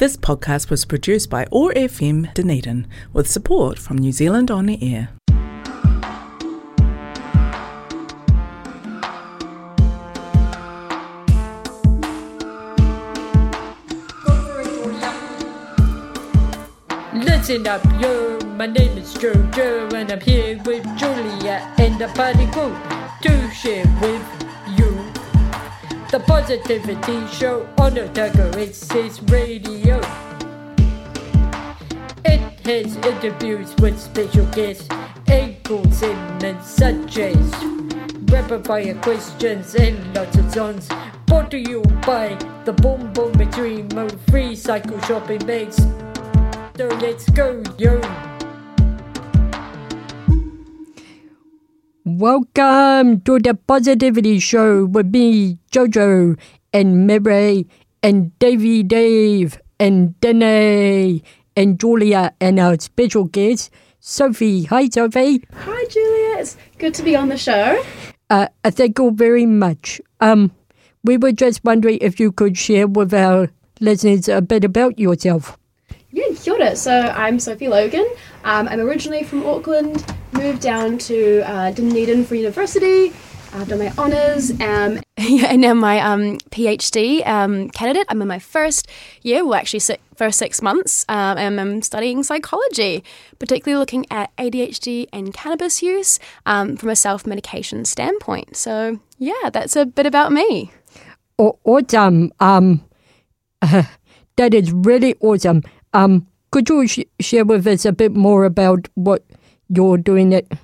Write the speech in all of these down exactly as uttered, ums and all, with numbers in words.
This podcast was produced by O A R F M Dunedin with support from New Zealand On the Air. Listen up, yo, my name is Jojo and I'm here with Julia and the party crew to share with you the Positivity Show on Otago Access Radio. It has interviews with special guests and cool segments such as rapid fire questions and lots of songs brought to you by the Boom Boom Extremo free cycle shopping bags. So let's go, yo! Welcome to the Positivity Show with me, Jojo, and Mary, and Davey Dave, and Danae, and Julia, and our special guest, Sophie. Hi, Sophie. Hi, Julia. It's good to be on the show. Uh, thank you very much. Um, we were just wondering if you could share with our listeners a bit about yourself. Yeah, kia ora. So I'm Sophie Logan. Um, I'm originally from Auckland, moved down to uh, Dunedin for university. I've done my honours. Um, yeah, and now my um, PhD um, candidate. I'm in my first year, well actually six, first six months, um, and I'm studying psychology, particularly looking at A D H D and cannabis use um, from a self-medication standpoint. So yeah, that's a bit about me. Oh, awesome. Um, uh, that is really awesome. Um, could you sh- share with us a bit more about what you're doing at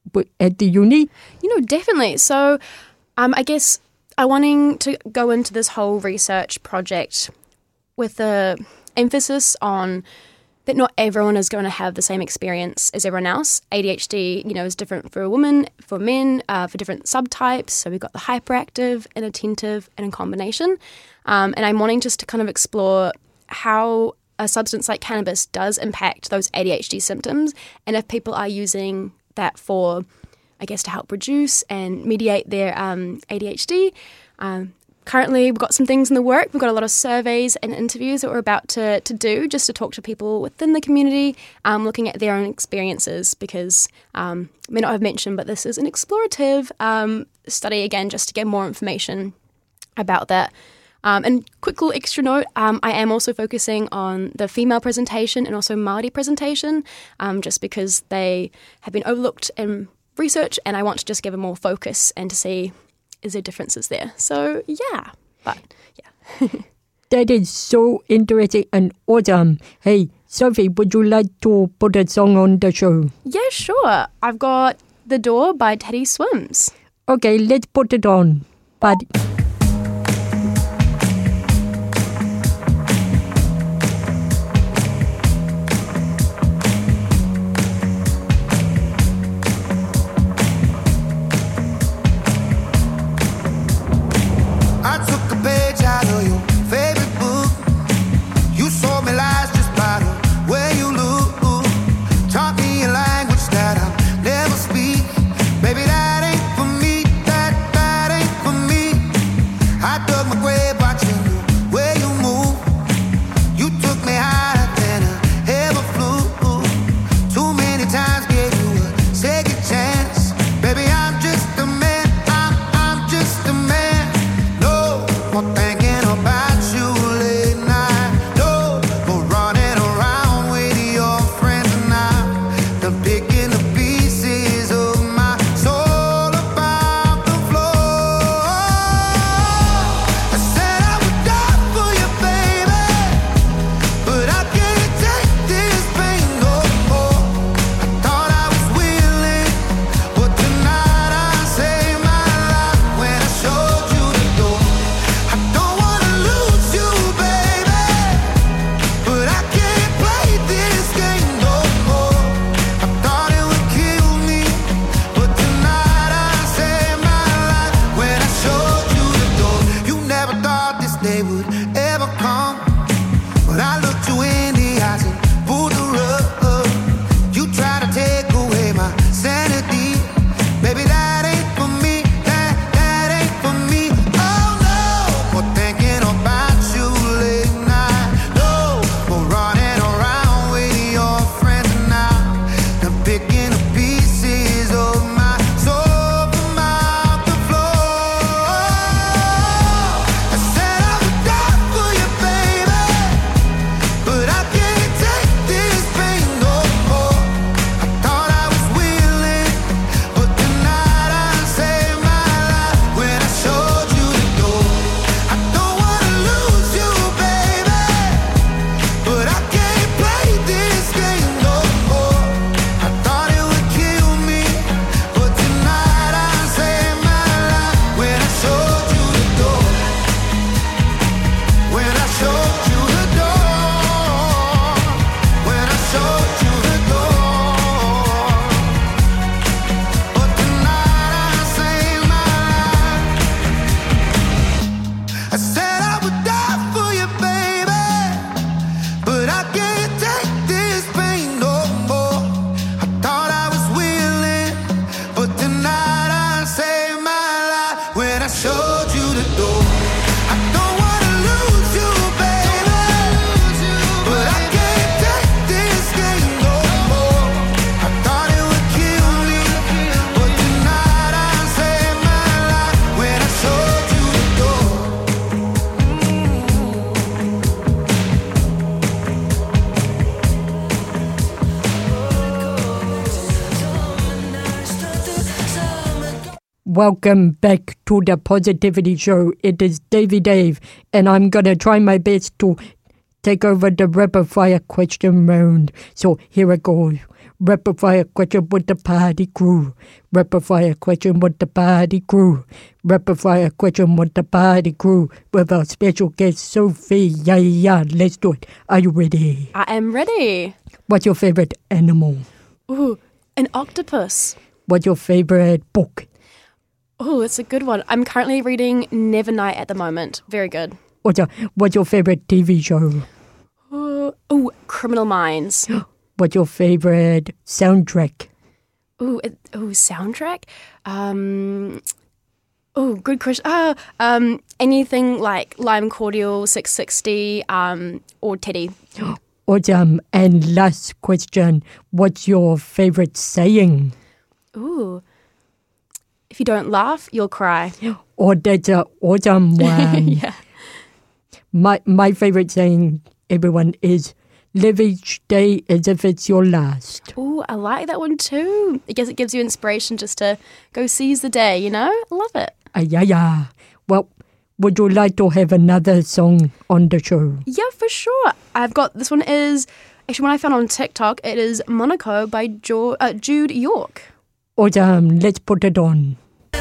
at the uni? You know, definitely. So, um, I guess I'm wanting to go into this whole research project with the emphasis on that not everyone is going to have the same experience as everyone else. A D H D, you know, is different for a woman, for men, uh, for different subtypes. So we've got the hyperactive, inattentive, and in combination. Um, and I'm wanting just to kind of explore how a substance like cannabis does impact those A D H D symptoms, and if people are using that for, I guess, to help reduce and mediate their um, A D H D. Um, currently, we've got some things in the work. We've got a lot of surveys and interviews that we're about to, to do just to talk to people within the community, um, looking at their own experiences, because um, I may not have mentioned, but this is an explorative um, study, again, just to get more information about that. Um, and quick little extra note, um, I am also focusing on the female presentation and also Māori presentation, um, just because they have been overlooked in research, and I want to just give a more focus and to see is there differences there. So, yeah, but, yeah. That is so interesting and awesome. Hey, Sophie, would you like to put a song on the show? Yeah, sure. I've got The Door by Teddy Swims. Okay, let's put it on. But... Baby, that ain't for me, that, that ain't for me. Welcome back to the Positivity Show. It is Davy Dave, and I'm going to try my best to take over the rapid fire question round. So here I go. Rapid fire question with the party crew. Rapid fire question with the party crew. Rapid fire question with the party crew with our special guest Sophie. Yeah, yeah, let's do it. Are you ready? I am ready. What's your favorite animal? Ooh, an octopus. What's your favorite book? Oh, it's a good one. I'm currently reading Nevernight at the moment. Very good. What's your, what's your favorite T V show? Uh, oh, Criminal Minds. What's your favorite soundtrack? Ooh, it, ooh, soundtrack? Um, oh, good question. Ah, um, anything like Lime Cordial, six sixty, um, or Teddy. Awesome. And last question. What's your favorite saying? Ooh. If you don't laugh, you'll cry. Oh, that's an awesome one. Yeah. My my favorite saying, everyone, is live each day as if it's your last. Ooh, I like that one too. I guess it gives you inspiration just to go seize the day, you know? I love it. Ah, yeah, yeah. Well, would you like to have another song on the show? Yeah, for sure. I've got, this one is, actually one I found on TikTok. It is Monaco by jo- uh, Jude York. Awesome. Let's put it on.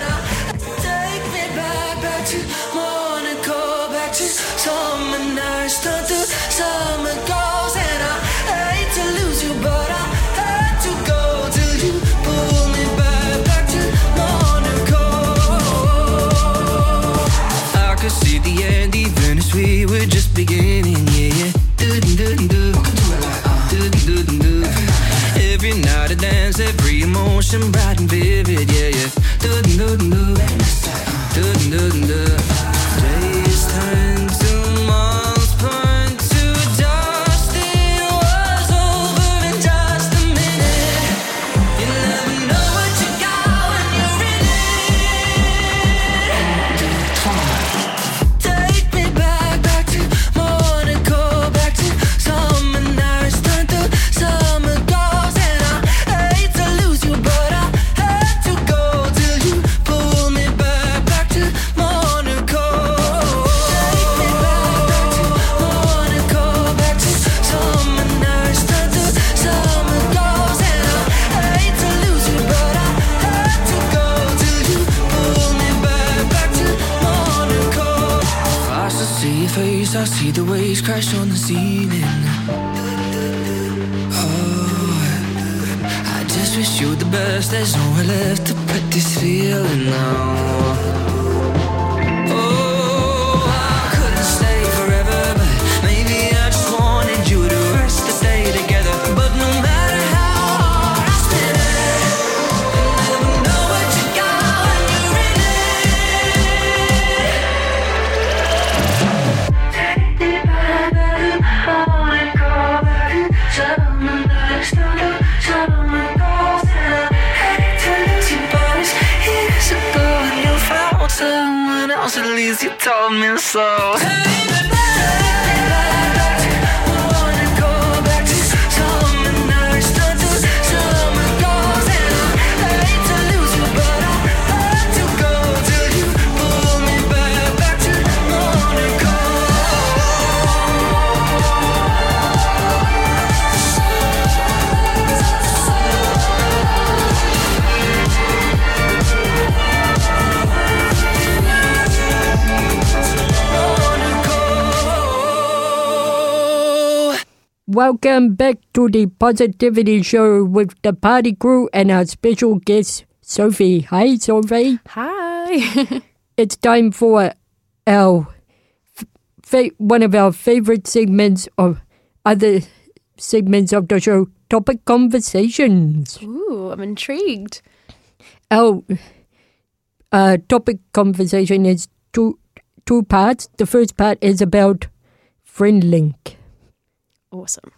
We were just beginning, yeah, yeah. Do-do-do-do. Do-do-do-do. Every night I dance, every emotion bright and vivid, yeah, yeah. Do-do-do-do. Do-do-do-do. Days turn to months, burn to dust. It was over in just a minute. You never know what you got when you're in it. Take me back, back to Monaco, back to summer nights, turn to summer goes. And I hate to lose you, but I had to go till you pull me back, back to Monaco. Take me back, back to Monaco, back to summer nights, turn to summer goes. And I hate to lose you, but I had to go till you pull me back, back to Monaco. I still see your face, I see the waves crash on the ceiling. Oh, I just wish you the best. There's nowhere left to put this feeling now. Oh, I couldn't stay forever, but maybe I just wanted you to rest the day together. But no matter how hard I spin it, you never know what you got when you're in someone else, at least you told me so. Take me back, I wanna go back to summer nights, turn to summer goes. And I hate to lose you, but I had to go till you pull me back, back to Monaco. Welcome back to the Positivity Show with the party crew and our special guest, Sophie. Hi, Sophie. Hi. It's time for our fa- one of our favorite segments of other segments of the show, Topic Conversations. Ooh, I'm intrigued. Our uh, topic conversation is two two parts. The first part is about FriendLink. Awesome.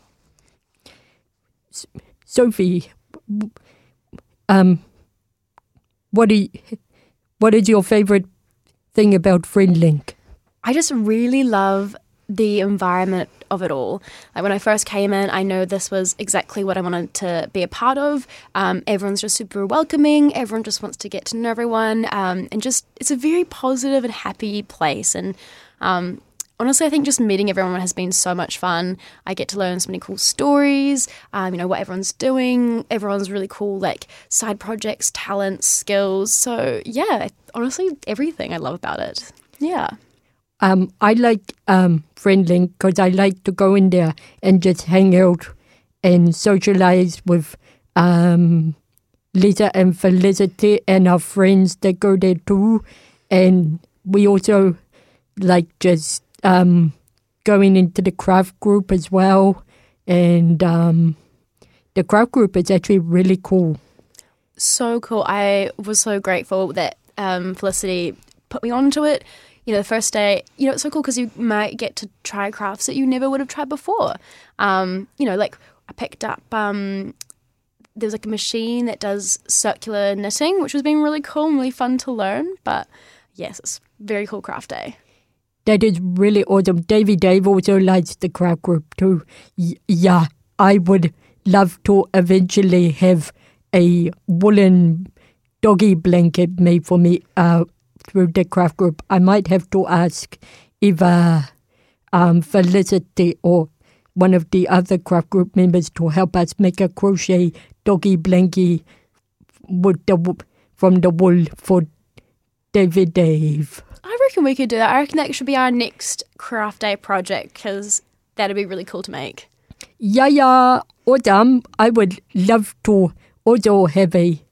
Sophie, um, what do you, what is your favorite thing about FriendLink? I just really love the environment of it all. Like when I first came in, I know this was exactly what I wanted to be a part of. Um, everyone's just super welcoming. Everyone just wants to get to know everyone. Um, and just, it's a very positive and happy place. And um, honestly, I think just meeting everyone has been so much fun. I get to learn so many cool stories, um, you know, what everyone's doing. Everyone's really cool, like side projects, talents, skills. So yeah, honestly, everything I love about it. Yeah. Um, I like um, Friendlink because I like to go in there and just hang out and socialize with um, Lisa and Felicity and our friends that go there too. And we also like just um, going into the craft group as well. And um, the craft group is actually really cool. So cool. I was so grateful that um, Felicity put me onto it. You know, the first day, you know, it's so cool because you might get to try crafts that you never would have tried before. Um, you know, like I picked up, um, there's like a machine that does circular knitting, which has been really cool and really fun to learn. But yes, it's a very cool craft day. That is really awesome. Davy Dave also likes the craft group too. Y- yeah, I would love to eventually have a woolen doggy blanket made for me uh, through the craft group. I might have to ask either um, Felicity or one of the other craft group members to help us make a crochet doggy blankie with the, from the wool for David Dave. I reckon we could do that. I reckon that should be our next craft day project because that'd be really cool to make. Yeah, yeah, awesome. I would love to also have a,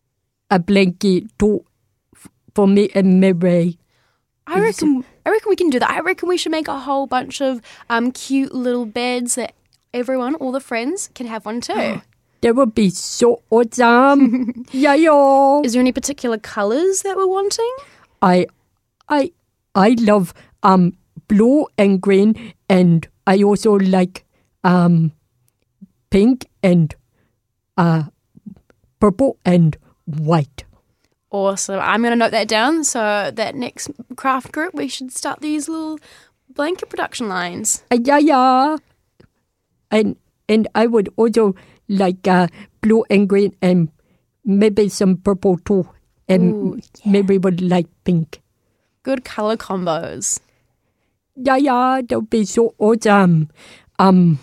a blanket to for me and Mary. I reckon I reckon we can do that. I reckon we should make a whole bunch of um cute little beds that everyone, all the friends, can have one too. That would be so awesome. Yeah, yeah. Is there any particular colours that we're wanting? I I I love um blue and green, and I also like um pink and uh purple and white. Awesome. I'm going to note that down so that next craft group we should start these little blanket production lines. Uh, yeah, yeah. And and I would also like uh, blue and green and maybe some purple too. And Ooh, yeah. maybe would like pink. Good colour combos. Yeah, yeah, that would be so awesome. Um,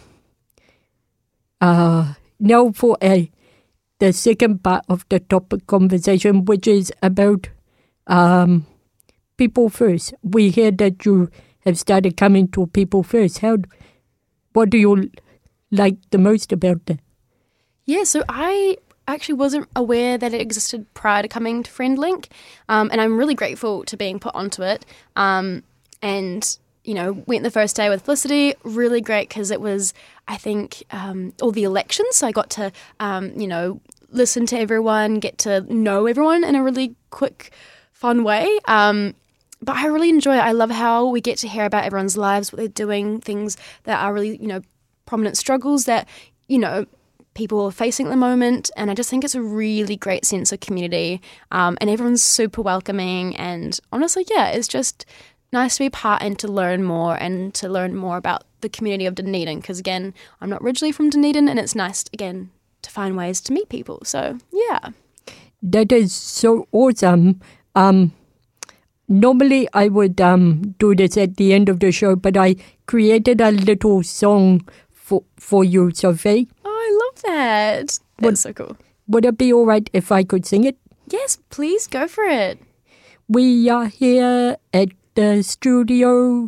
uh, now for a the second part of the topic conversation, which is about um, People First. We hear that you have started coming to People First. How? What do you like the most about that? Yeah, so I actually wasn't aware that it existed prior to coming to Friendlink, um, and I'm really grateful to being put onto it. Um, and you know, went the first day with Felicity, really great because it was, I think, um, all the elections. So I got to, um, you know, listen to everyone, get to know everyone in a really quick, fun way. Um, but I really enjoy it. I love how we get to hear about everyone's lives, what they're doing, things that are really, you know, prominent struggles that, you know, people are facing at the moment. And I just think it's a really great sense of community. Um, and everyone's super welcoming. And honestly, yeah, it's just nice to be a part and to learn more and to learn more about the community of Dunedin because, again, I'm not originally from Dunedin and it's nice, again, to find ways to meet people. So, yeah. That is so awesome. Um, normally I would um, do this at the end of the show, but I created a little song for, for you, Sophie. Oh, I love that. That's Would- so cool. Would it be all right if I could sing it? Yes, please go for it. We are here at the studio,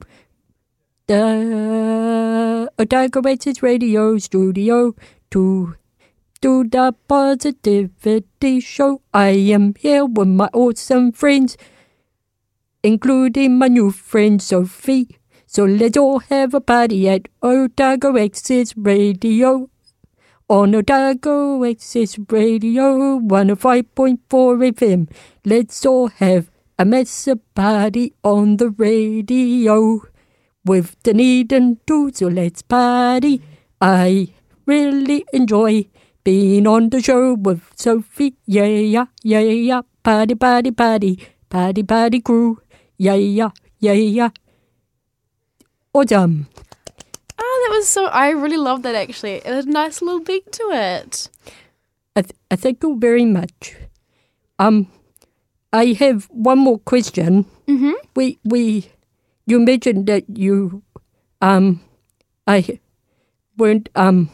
the Otago Oasis Radio Studio, to do the Positivity Show. I am here with my awesome friends, including my new friend Sophie. So let's all have a party at Otago Oasis Radio. On Otago Oasis Radio, one oh five point four F M. Let's all have a massive party on the radio with Dunedin too, so let's party. I really enjoy being on the show with Sophie. Yeah, yeah, yeah, yeah. Party, party, party. Party, party crew. Yeah, yeah, yeah, yeah. Awesome. Oh, that was so, I really loved that actually. It had a nice little beat to it. I, th- I thank you very much. Um, I have one more question. Mm-hmm. We, we, you mentioned that you, um, I weren't, um,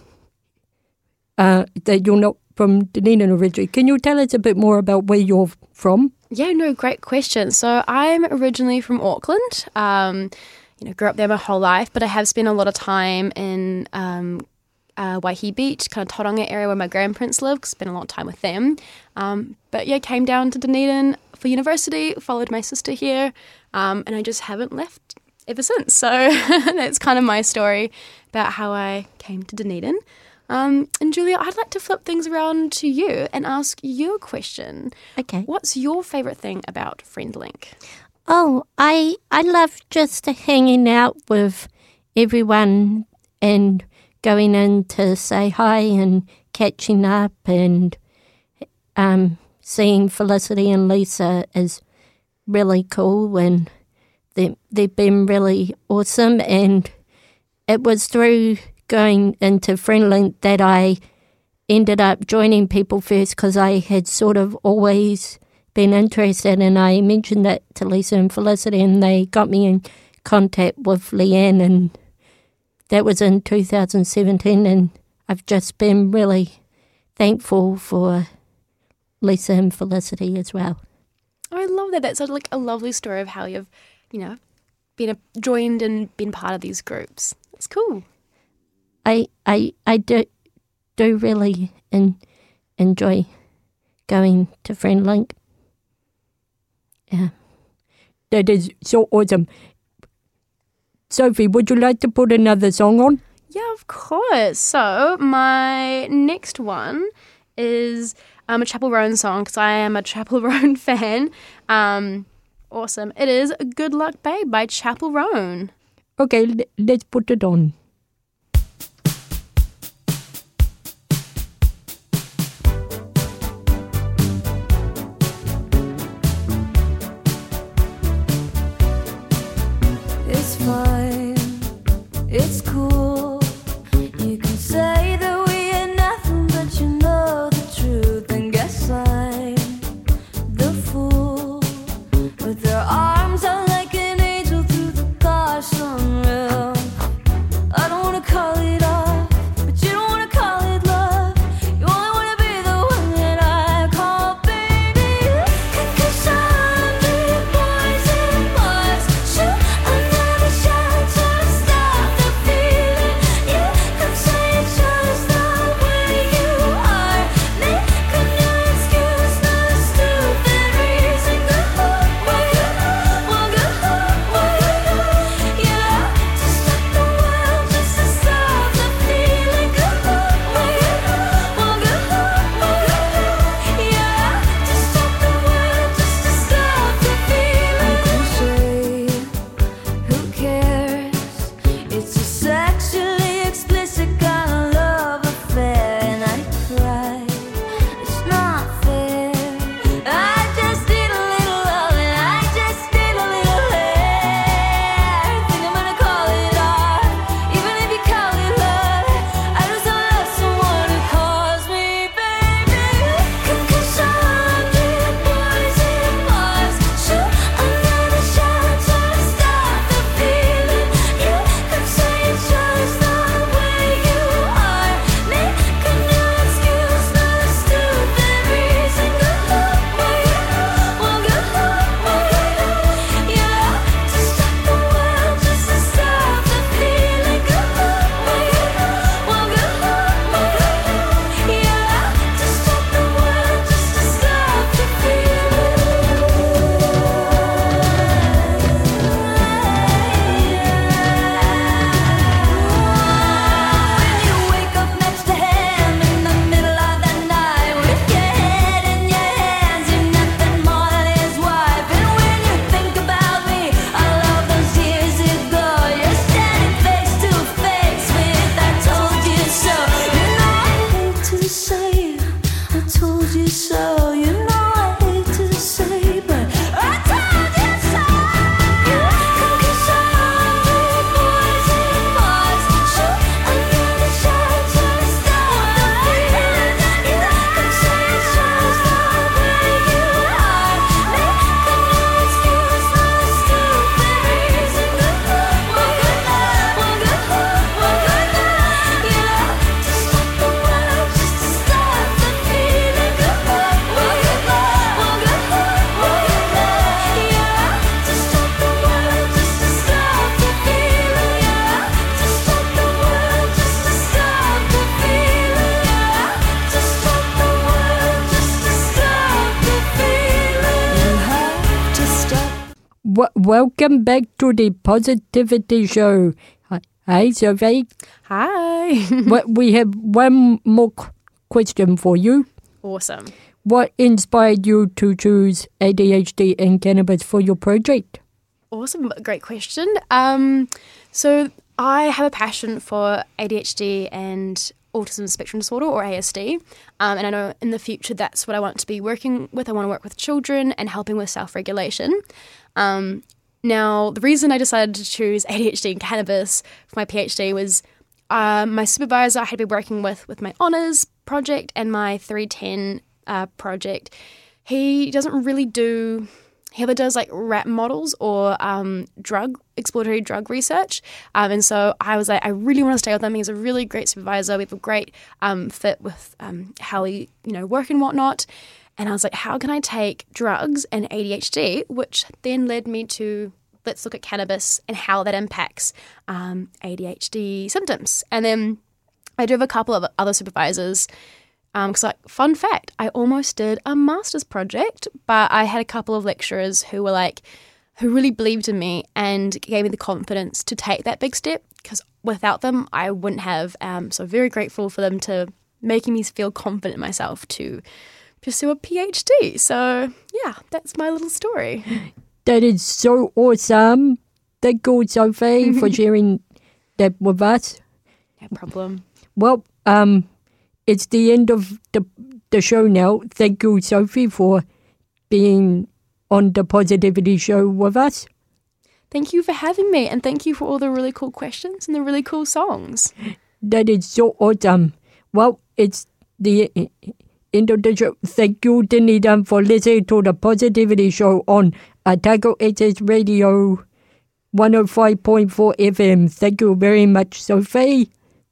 uh, that you're not from Dunedin originally. Can you tell us a bit more about where you're from? Yeah, no, great question. So I'm originally from Auckland. Um, you know, grew up there my whole life, but I have spent a lot of time in um, uh, Waihi Beach, kind of Tauranga area where my grandparents live. Spent a lot of time with them. Um, but yeah, came down to Dunedin for university, followed my sister here, um, and I just haven't left ever since. So that's kind of my story about how I came to Dunedin. Um, and Julia, I'd like to flip things around to you and ask you a question. Okay. What's your favourite thing about FriendLink? Oh, I I love just hanging out with everyone and going in to say hi and catching up, and um, seeing Felicity and Lisa is really cool, and they, they've been really awesome. And it was through going into FriendLink that I ended up joining People First, because I had sort of always been interested, and I mentioned that to Lisa and Felicity, and they got me in contact with Leanne, and that was in two thousand seventeen, and I've just been really thankful for Lisa and Felicity as well. Oh, I love that. That's a, like a lovely story of how you've, you know, been a, joined and been part of these groups. It's cool. I I I do do really in, enjoy going to FriendLink. Yeah. That is so awesome. Sophie, would you like to put another song on? Yeah, of course. So my next one is um, a Chapel Roan song, because I am a Chapel Roan fan. Um, awesome. It is Good Luck Babe by Chapel Roan. Okay, l- let's put it on. It's fine, it's cool. You can say that we ain't nothing, but you know the truth. And guess I'm the fool with their arms out like an angel through the car sunroof. Welcome back to the Positivity Show. Hi, Hi Sophie. Hi. Well, we have one more qu- question for you. Awesome. What inspired you to choose A D H D and cannabis for your project? Awesome. Great question. Um, so I have a passion for A D H D and autism spectrum disorder, or A S D. Um, and I know in the future that's what I want to be working with. I want to work with children and helping with self-regulation. Um, now, the reason I decided to choose A D H D and cannabis for my PhD was uh, my supervisor I had been working with with my honours project and my three ten uh, project. He doesn't really do... He either does like rat models or um, drug, exploratory drug research. Um, and so I was like, I really want to stay with him. He's a really great supervisor. We have a great um, fit with um, how we, you know, work and whatnot. And I was like, how can I take drugs and A D H D, which then led me to let's look at cannabis and how that impacts um, A D H D symptoms. And then I do have a couple of other supervisors. Because, um, like, fun fact, I almost did a master's project, but I had a couple of lecturers who were like, who really believed in me and gave me the confidence to take that big step. Because without them, I wouldn't have. Um, so very grateful for them to making me feel confident in myself to pursue a PhD. So yeah, that's my little story. That is so awesome. Thank you, Sophie, for sharing that with us. No problem. Well, um. It's the end of the the show now. Thank you, Sophie, for being on the Positivity Show with us. Thank you for having me, and thank you for all the really cool questions and the really cool songs. That is so awesome. Well, it's the end of the show. Thank you, Dunedin, for listening to the Positivity Show on Otago Access Radio one oh five point four F M. Thank you very much, Sophie.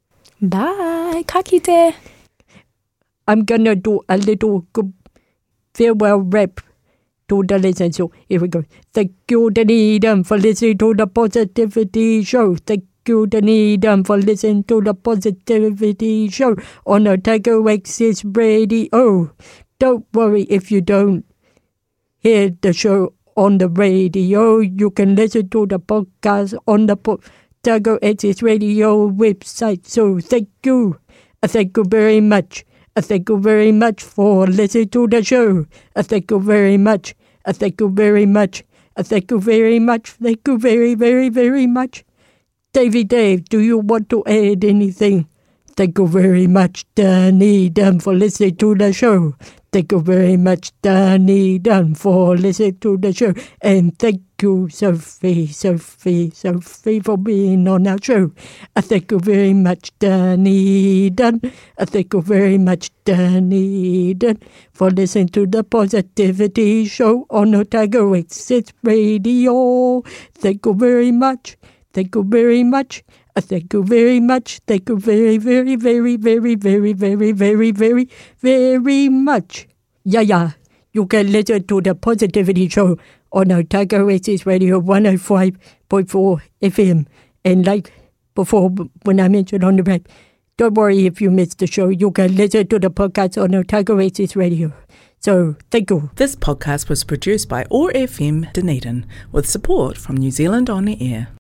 Bye. Ka kite. I'm going to do a little good farewell rap to the listeners. So here we go. Thank you, Dunedin, for listening to the Positivity Show. Thank you, Dunedin, for listening to the Positivity Show on Otago Access Radio. Don't worry if you don't hear the show on the radio. You can listen to the podcast on the Otago Access Radio website. So thank you. Thank you very much. I thank you very much for listening to the show. I thank you very much. I thank you very much. I thank you very much. Thank you very, very, very much. Davey Dave, do you want to add anything? Thank you very much, Dunedin, for listening to the show. Thank you very much, Dunedin, for listening to the show. And thank you, Sophie, Sophie, Sophie, for being on our show. I thank you very much, Dunedin. I thank you very much, Dunedin, for listening to the Positivity Show on Otago Access Radio. Thank you very much. Thank you very much. I thank you very much. Thank you very, very, very, very, very, very, very, very, very much. Yeah, yeah. You can listen to the Positivity Show on Otago Access Radio one oh five point four F M. And like before, when I mentioned on the rap, don't worry if you missed the show. You can listen to the podcast on Otago Access Radio. So, thank you. This podcast was produced by O A R F M Dunedin with support from New Zealand On the Air.